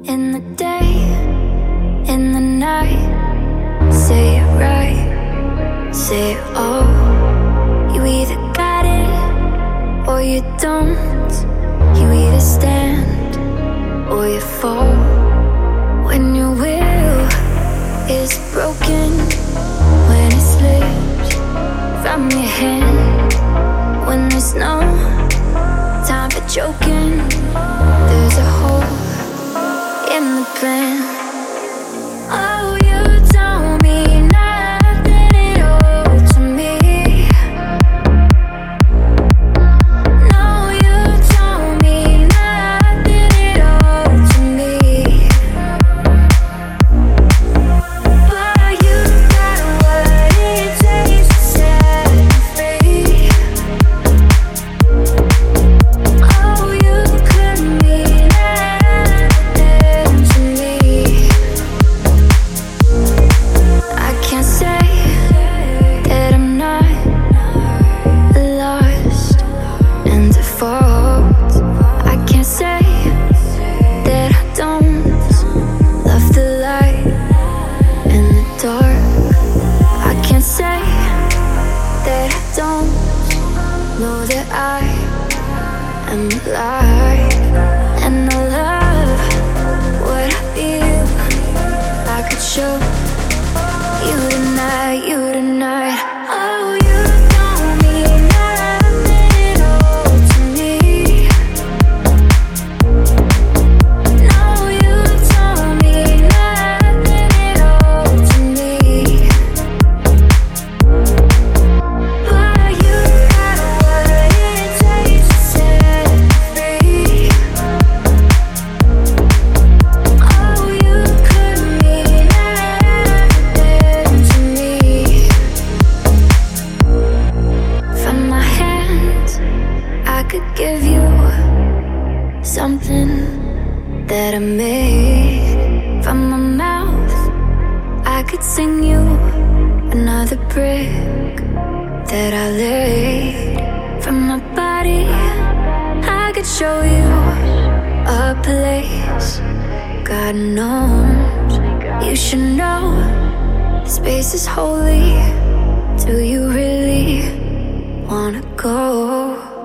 In the day, in the night, say it right, say it all. You either got it or you don't. You either stand or you fall. When your will is broken, when it slips from your hand, when there's no time for joking, there's a hole in the plan. Oh, you told me nothing at all to me. No, you told me nothing at all to me. But you got what it takes to set me free. Oh, you could mean everything to me. I can't say that I'm not lost and default. I can't say that I don't love the light and the dark. I can't say that I don't know that I am alive. And I love what I feel. I could show you tonight, you tonight. Oh, you don't mean nothing at all to me. No, you told me nothing at all to me. But you got what it takes to set me free. Oh, you could mean everything to me. From my hands, I could give you something that I made. From my mouth, I could sing you another brick that I laid. From my body, I could show you a place God knows you should know. Space is holy. Do you really wanna go?